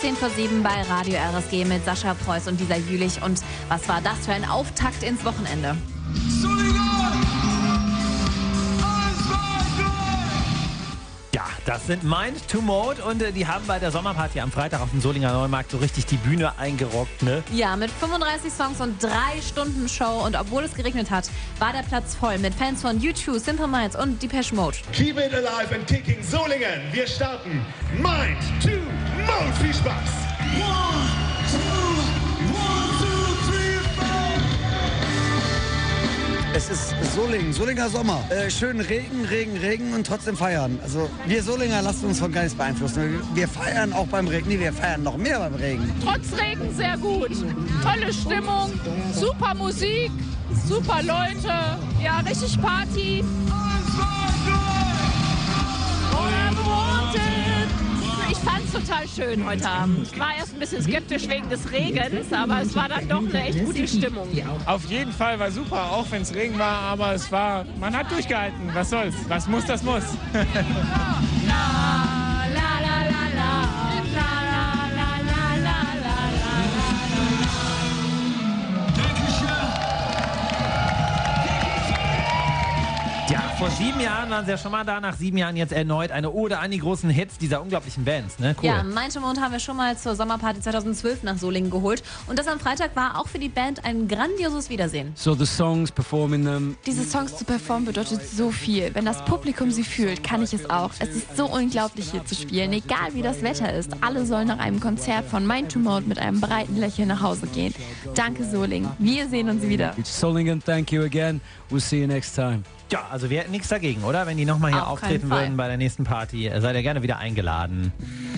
10 vor 7 bei Radio RSG mit Sascha Preuß und Lisa Jülich. Und was war das für ein Auftakt ins Wochenende? Ja, das sind Mind to Mode und die haben bei der Sommerparty am Freitag auf dem Solinger Neumarkt so richtig die Bühne eingerockt, ne? Ja, mit 35 Songs und 3 Stunden Show. Und obwohl es geregnet hat, war der Platz voll mit Fans von U2, Simple Minds und Depeche Mode. Keep it alive and kicking Solingen. Wir starten Mind to Mode. Viel Spaß. 1, 2, 1, 2, 3, 4. Es ist Solingen, Solinger Sommer. Schön Regen und trotzdem feiern. Also wir Solinger lassen uns von gar nichts beeinflussen. Wir feiern auch beim Regen, nee, wir feiern noch mehr beim Regen. Trotz Regen sehr gut. Tolle Stimmung, super Musik, super Leute, ja, richtig Party. Ich fand es total schön heute Abend. Ich war erst ein bisschen skeptisch wegen des Regens, aber es war dann doch eine echt gute Stimmung. Auf jeden Fall war super, auch wenn es Regen war, aber man hat durchgehalten. Was soll's? Was muss, das muss. Ja, vor 7 Jahren waren sie ja schon mal da, nach 7 Jahren jetzt erneut eine Ode an die großen Hits dieser unglaublichen Bands, ne? Cool. Ja, Mind to Mode haben wir schon mal zur Sommerparty 2012 nach Solingen geholt. Und das am Freitag war auch für die Band ein grandioses Wiedersehen. So the songs, performing them. Diese Songs zu performen bedeutet so viel. Wenn das Publikum sie fühlt, kann ich es auch. Es ist so unglaublich hier zu spielen, egal wie das Wetter ist. Alle sollen nach einem Konzert von Mind to Mode mit einem breiten Lächeln nach Hause gehen. Danke Solingen, wir sehen uns wieder. Solingen, thank you again. We'll see you next time. Ja, also wir hätten nichts dagegen, oder? Wenn die nochmal hier Auf keinen auftreten Fall. würden bei der nächsten Party, seid ihr gerne wieder eingeladen.